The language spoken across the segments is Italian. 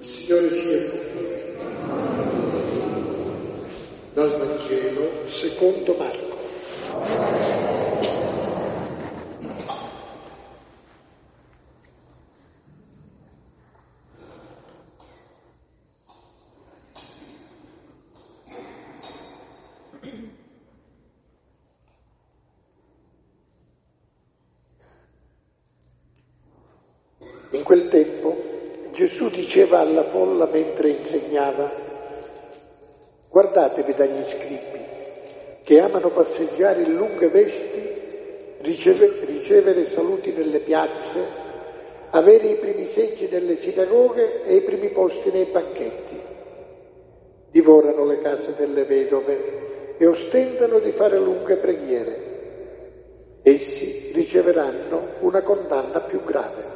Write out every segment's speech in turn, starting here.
Signore sia con voi. Dal Vangelo secondo Marco. In quel tempo Gesù diceva alla folla mentre insegnava: guardatevi dagli scribi, che amano passeggiare in lunghe vesti, ricevere saluti nelle piazze, avere i primi seggi nelle sinagoghe e i primi posti nei banchetti. Divorano le case delle vedove e ostentano di fare lunghe preghiere. Essi riceveranno una condanna più grave.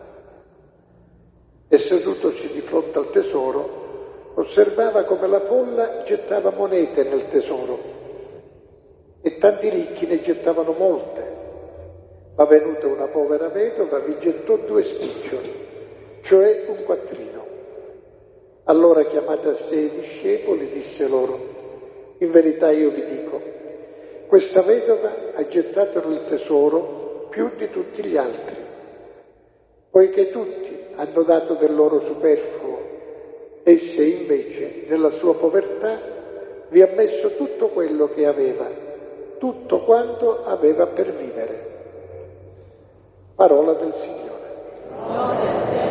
E sedutosi di fronte al tesoro, osservava come la folla gettava monete nel tesoro, e tanti ricchi ne gettavano molte. Ma venuta una povera vedova vi gettò 2 spiccioli, cioè un quattrino. Allora, chiamate a sé i discepoli, disse loro: in verità io vi dico, questa vedova ha gettato nel tesoro più di tutti gli altri, poiché tutti hanno dato del loro superfluo, essa invece, nella sua povertà, vi ha messo tutto quello che aveva, tutto quanto aveva per vivere. Parola del Signore.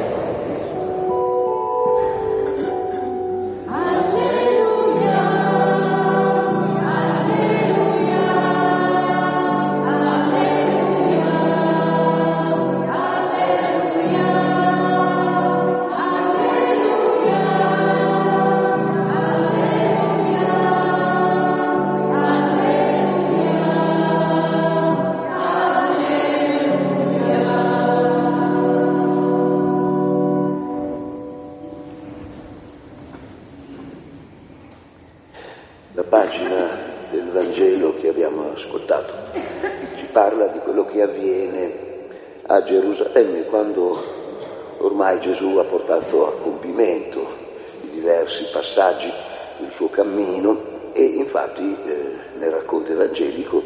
La pagina del Vangelo che abbiamo ascoltato ci parla di quello che avviene a Gerusalemme quando ormai Gesù ha portato a compimento i diversi passaggi del suo cammino e infatti nel racconto evangelico,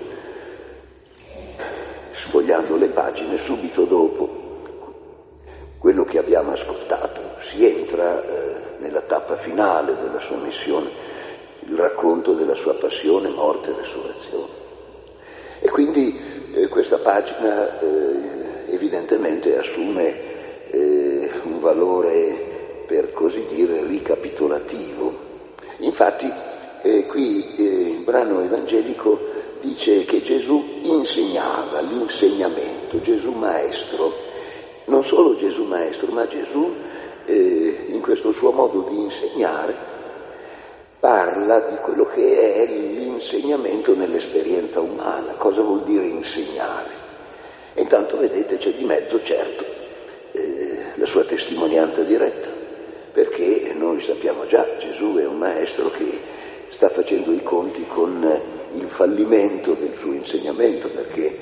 sfogliando le pagine, subito dopo quello che abbiamo ascoltato, si entra nella tappa finale della sua missione, il racconto della sua passione, morte e resurrezione. E quindi questa pagina evidentemente assume un valore, per così dire, ricapitolativo. Infatti qui il brano evangelico dice che Gesù insegnava, l'insegnamento, Gesù maestro, non solo Gesù maestro, ma Gesù in questo suo modo di insegnare parla di quello che è l'insegnamento nell'esperienza umana. Cosa vuol dire insegnare? E intanto vedete c'è di mezzo, certo, la sua testimonianza diretta, perché noi sappiamo già, Gesù è un maestro che sta facendo i conti con il fallimento del suo insegnamento, perché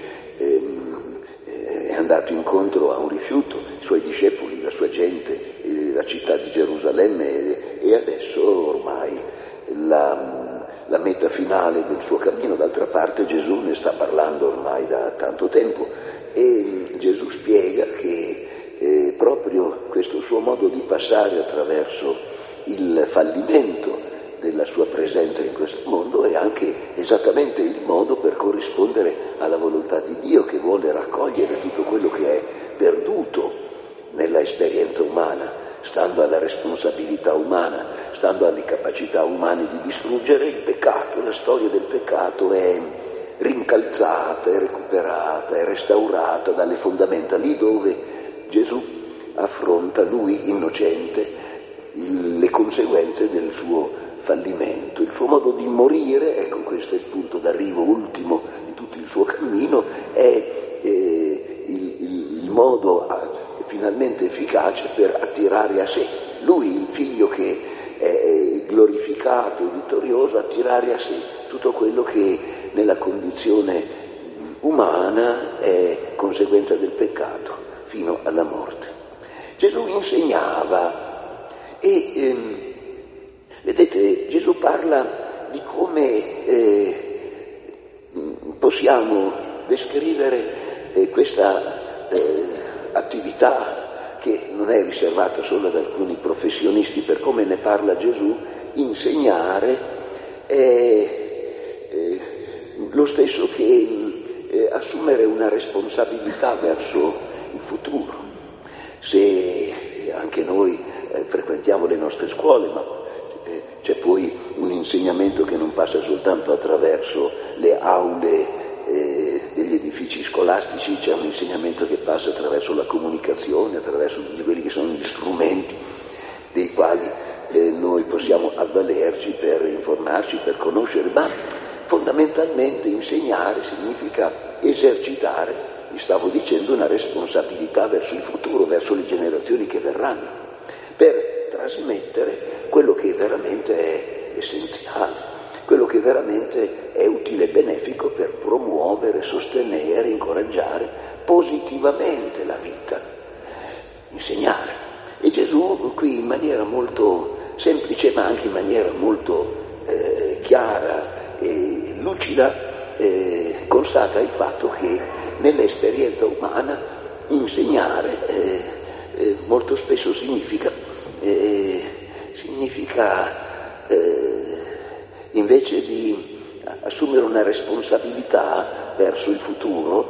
è andato incontro a un rifiuto, i suoi discepoli, la sua gente, la città di Gerusalemme, e adesso ormai la meta finale del suo cammino. D'altra parte Gesù ne sta parlando ormai da tanto tempo e Gesù spiega che proprio questo suo modo di passare attraverso il fallimento della sua presenza in questo mondo è anche esattamente il modo per corrispondere alla volontà di Dio, che vuole raccogliere tutto quello che è perduto nella esperienza umana, stando alla responsabilità umana, stando alle capacità umane di distruggere il peccato. La storia del peccato è rincalzata, è recuperata, è restaurata dalle fondamenta, lì dove Gesù affronta, lui innocente, le conseguenze del suo fallimento. Il suo modo di morire, ecco, questo è il punto d'arrivo ultimo di tutto il suo cammino, è il modo finalmente efficace per attirare a sé, lui, il figlio che è glorificato e vittorioso, attirare a sé tutto quello che nella condizione umana è conseguenza del peccato fino alla morte. Gesù insegnava Vedete, Gesù parla di come possiamo descrivere questa attività che non è riservata solo ad alcuni professionisti, per come ne parla Gesù. Insegnare lo stesso che assumere una responsabilità verso il futuro. Se anche noi frequentiamo le nostre scuole, ma c'è poi un insegnamento che non passa soltanto attraverso le aule degli edifici scolastici, c'è un insegnamento che passa attraverso la comunicazione, attraverso tutti quelli che sono gli strumenti dei quali noi possiamo avvalerci per informarci, per conoscere, ma fondamentalmente insegnare significa esercitare, vi stavo dicendo, una responsabilità verso il futuro, verso le generazioni che verranno, per trasmettere quello che veramente è essenziale, quello che veramente è utile e benefico per promuovere, sostenere, incoraggiare positivamente la vita. Insegnare. E Gesù qui in maniera molto semplice, ma anche in maniera molto chiara e lucida, constata il fatto che nell'esperienza umana insegnare molto spesso significa invece di assumere una responsabilità verso il futuro,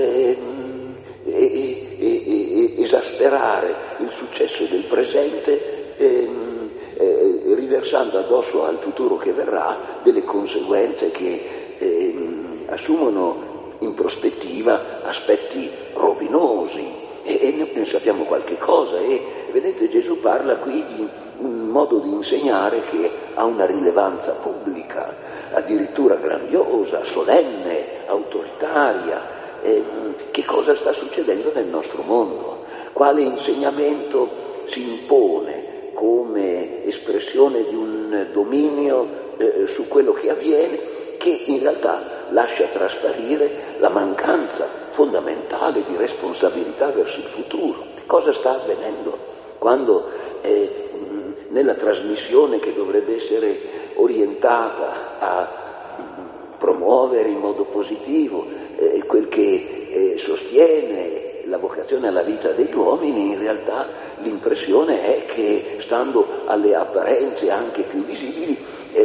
esasperare il successo del presente, riversando addosso al futuro che verrà delle conseguenze che assumono in prospettiva aspetti rovinosi, e ne sappiamo qualche cosa. E vedete, Gesù parla qui di un modo di insegnare che ha una rilevanza pubblica, addirittura grandiosa, solenne, autoritaria. Che cosa sta succedendo nel nostro mondo? Quale insegnamento si impone come espressione di un dominio su quello che avviene, che in realtà lascia trasparire la mancanza fondamentale di responsabilità verso il futuro? Cosa sta avvenendo quando nella trasmissione che dovrebbe essere orientata a promuovere in modo positivo quel che sostiene la vocazione alla vita degli uomini, in realtà l'impressione è che, stando alle apparenze anche più visibili,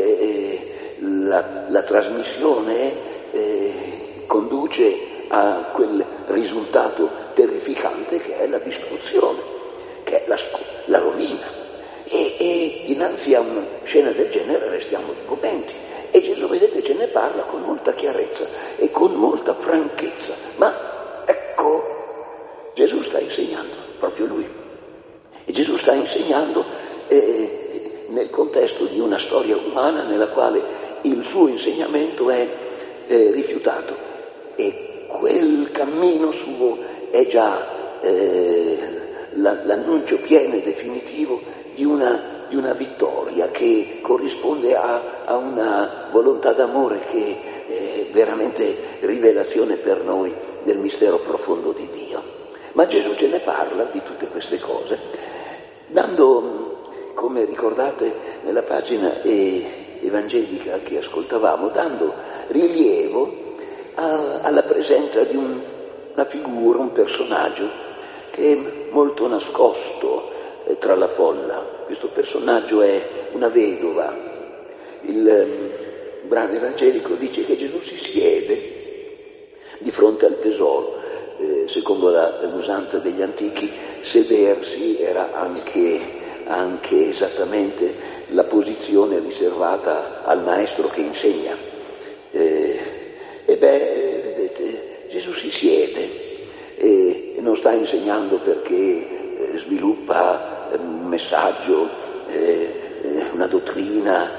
la trasmissione conduce a quel risultato terrificante che è la distruzione, che è la rovina. E dinanzi a una scena del genere restiamo sgomenti. E Gesù, vedete, ce ne parla con molta chiarezza e con molta franchezza. Ma ecco, Gesù sta insegnando, proprio Lui. E Gesù sta insegnando nel contesto di una storia umana nella quale il suo insegnamento è rifiutato. E quel cammino suo è già l'annuncio pieno e definitivo di una vittoria che corrisponde a una volontà d'amore che è veramente rivelazione per noi del mistero profondo di Dio. Ma Gesù ce ne parla di tutte queste cose, dando, come ricordate nella pagina evangelica che ascoltavamo, dando rilievo alla presenza di una figura, un personaggio che è molto nascosto tra la folla. Questo personaggio è una vedova. Il brano evangelico dice che Gesù si siede di fronte al tesoro. Secondo l'usanza degli antichi, sedersi era anche esattamente la posizione riservata al maestro che insegna. Vedete, Gesù si siede e non sta insegnando perché sviluppa un messaggio, una dottrina,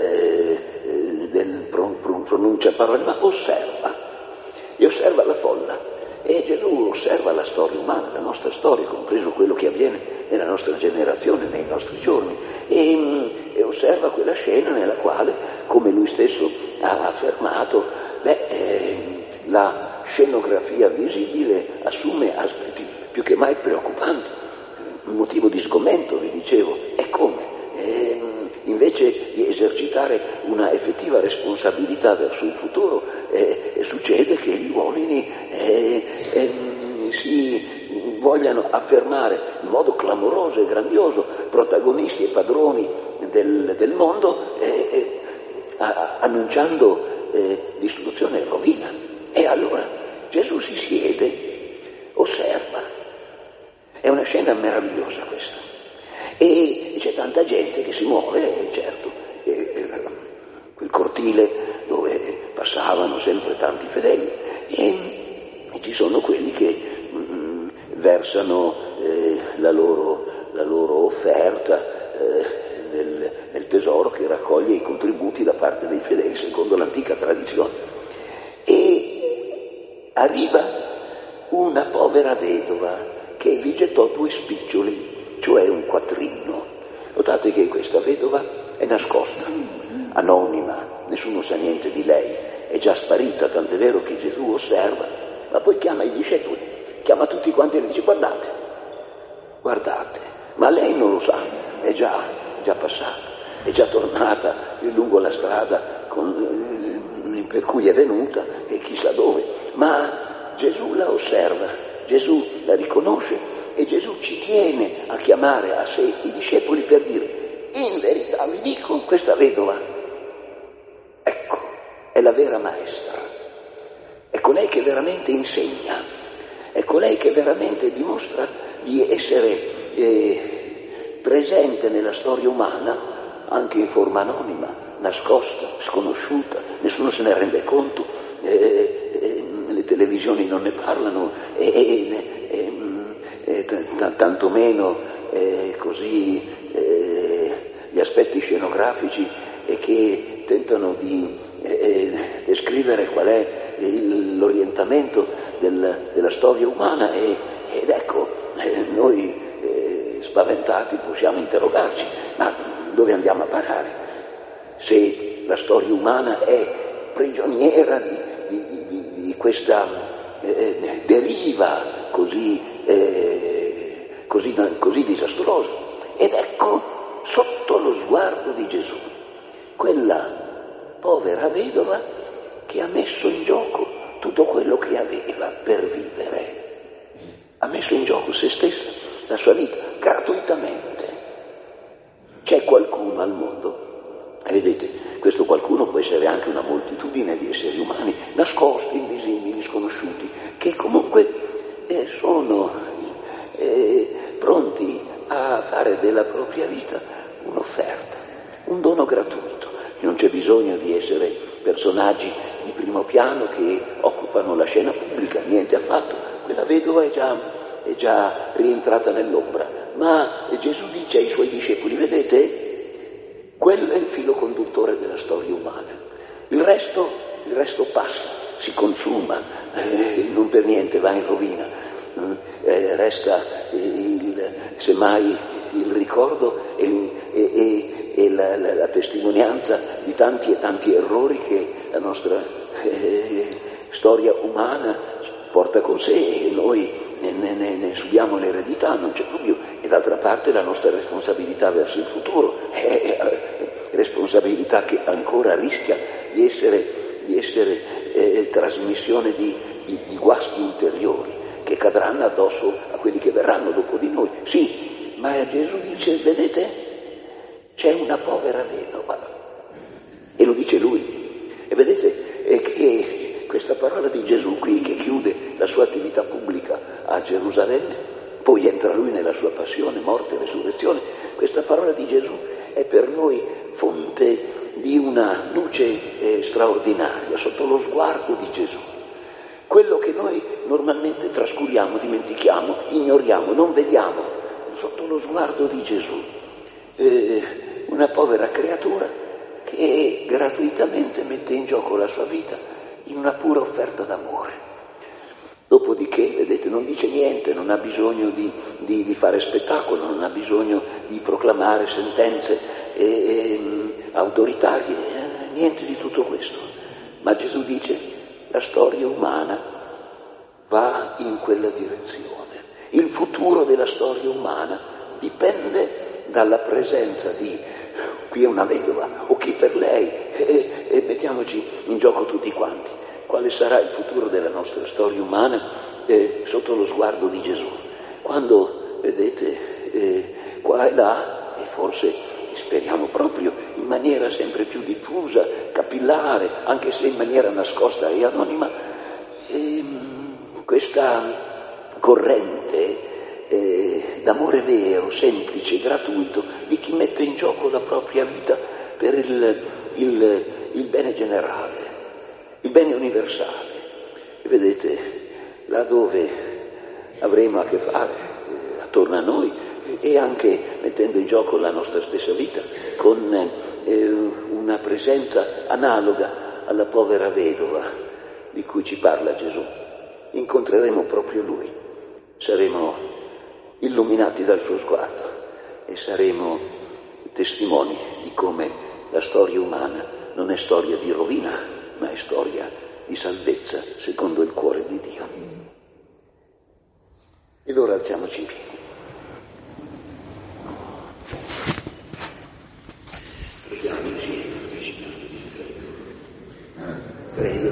pronuncia parole, ma osserva la folla. E Gesù osserva la storia umana, la nostra storia, compreso quello che avviene nella nostra generazione, nei nostri giorni, e osserva quella scena nella quale, come lui stesso ha affermato, la scenografia visibile assume aspetti più che mai preoccupanti. un motivo di sgomento, vi dicevo. E come? Invece di esercitare una effettiva responsabilità verso il futuro, succede che gli uomini si vogliano affermare in modo clamoroso e grandioso, protagonisti e padroni del mondo, annunciando distruzione e rovina. E allora Gesù si siede, osserva. È una scena meravigliosa questa. E c'è tanta gente che si muove, certo, quel cortile dove passavano sempre tanti fedeli, e ci sono quelli che versano la loro offerta nel tesoro che raccoglie i contributi da parte dei fedeli, secondo l'antica tradizione. E arriva una povera vedova che vi gettò 2 spiccioli, cioè un quattrino. Notate che questa vedova è nascosta, anonima, nessuno sa niente di lei, è già sparita, tant'è vero che Gesù osserva, ma poi chiama i discepoli, chiama tutti quanti e dice: guardate, ma lei non lo sa, è già passata, è già tornata lungo la strada per cui è venuta e chissà dove, ma Gesù la osserva, Gesù la riconosce. E Gesù ci tiene a chiamare a sé i discepoli per dire: in verità vi dico, questa vedova, ecco, è la vera maestra, è colei che veramente insegna, è colei che veramente dimostra di essere presente nella storia umana, anche in forma anonima, nascosta, sconosciuta, nessuno se ne rende conto, le televisioni non ne parlano, tantomeno così gli aspetti scenografici che tentano di descrivere qual è l'orientamento della storia umana, ed ecco, noi spaventati possiamo interrogarci: ma dove andiamo a parare? Se la storia umana è prigioniera di questa deriva così disastrosa. Ed ecco, sotto lo sguardo di Gesù, quella povera vedova che ha messo in gioco tutto quello che aveva per vivere, ha messo in gioco se stessa, la sua vita, gratuitamente. C'è qualcuno al mondo, e vedete, questo qualcuno può essere anche una moltitudine di esseri umani, nascosti, invisibili, sconosciuti, che comunque sono pronti a fare della propria vita un'offerta, un dono gratuito. Non c'è bisogno di essere personaggi di primo piano che occupano la scena pubblica, niente affatto. Quella vedova è già rientrata nell'ombra, ma Gesù dice ai suoi discepoli: vedete, quello è il filo conduttore della storia umana. Il resto passa, si consuma, non per niente va in rovina. Resta semmai il ricordo e la testimonianza di tanti e tanti errori che la nostra storia umana porta con sé, e noi ne subiamo l'eredità, non c'è dubbio. E d'altra parte la nostra responsabilità verso il futuro è responsabilità che ancora rischia di essere trasmissione di guasti ulteriori che cadranno addosso a quelli che verranno dopo di noi. Sì, ma Gesù dice: vedete, c'è una povera vedova, e lo dice lui. E vedete che questa parola di Gesù qui, che chiude la sua attività pubblica a Gerusalemme, poi entra lui nella sua passione, morte e resurrezione, questa parola di Gesù è per noi fonte di una luce straordinaria sotto lo sguardo di Gesù. Quello che noi normalmente trascuriamo, dimentichiamo, ignoriamo, non vediamo, sotto lo sguardo di Gesù, una povera creatura che gratuitamente mette in gioco la sua vita in una pura offerta d'amore. Dopodiché, vedete, non dice niente, non ha bisogno di fare spettacolo, non ha bisogno di proclamare sentenze autoritarie, niente di tutto questo. Ma Gesù dice: la storia umana va in quella direzione. Il futuro della storia umana dipende dalla presenza di qui è una vedova o chi per lei e mettiamoci in gioco tutti quanti. Quale sarà il futuro della nostra storia umana sotto lo sguardo di Gesù? Quando vedete qua e là, e forse speriamo proprio in maniera sempre più diffusa, capillare, anche se in maniera nascosta e anonima, questa corrente d'amore vero, semplice, gratuito, di chi mette in gioco la propria vita per il bene generale, il bene universale. E vedete, là dove avremo a che fare, attorno a noi, e anche mettendo in gioco la nostra stessa vita, con una presenza analoga alla povera vedova di cui ci parla Gesù, incontreremo proprio Lui, saremo illuminati dal suo sguardo e saremo testimoni di come la storia umana non è storia di rovina, ma è storia di salvezza secondo il cuore di Dio. Ed ora alziamoci in piedi. Preghiamo insieme, Signore. Prego.